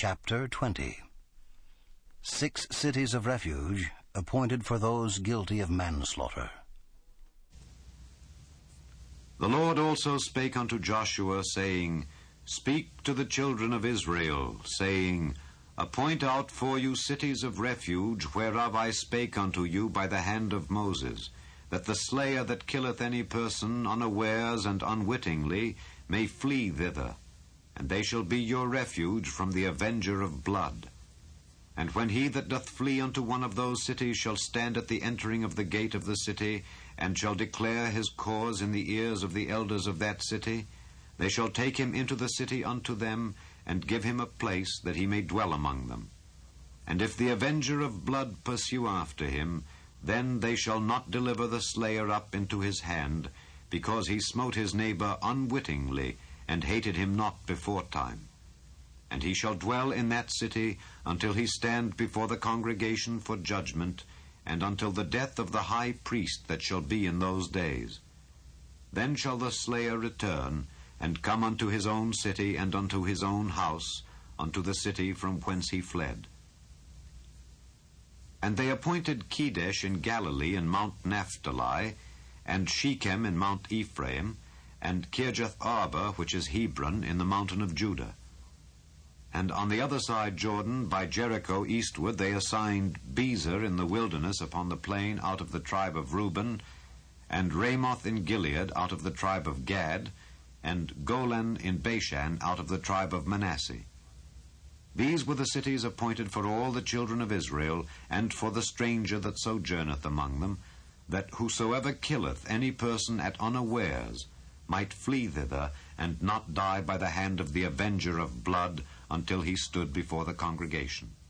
Chapter 20. 6 cities of refuge appointed for those guilty of manslaughter. The Lord also spake unto Joshua, saying, Speak to the children of Israel, saying, Appoint out for you cities of refuge, whereof I spake unto you by the hand of Moses, that the slayer that killeth any person unawares and unwittingly may flee thither, and they shall be your refuge from the avenger of blood. And when he that doth flee unto one of those cities shall stand at the entering of the gate of the city, and shall declare his cause in the ears of the elders of that city, they shall take him into the city unto them, and give him a place that he may dwell among them. And if the avenger of blood pursue after him, then they shall not deliver the slayer up into his hand, because he smote his neighbor unwittingly, and hated him not beforetime. And he shall dwell in that city until he stand before the congregation for judgment, and until the death of the high priest that shall be in those days. Then shall the slayer return, and come unto his own city and unto his own house, unto the city from whence he fled. And they appointed Kedesh in Galilee in Mount Naphtali, and Shechem in Mount Ephraim, and Kirjath-arba, which is Hebron, in the mountain of Judah. And on the other side Jordan, by Jericho eastward, they assigned Bezer in the wilderness upon the plain out of the tribe of Reuben, and Ramoth in Gilead out of the tribe of Gad, and Golan in Bashan out of the tribe of Manasseh. These were the cities appointed for all the children of Israel, and for the stranger that sojourneth among them, that whosoever killeth any person at unawares might flee thither, and not die by the hand of the avenger of blood, until he stood before the congregation.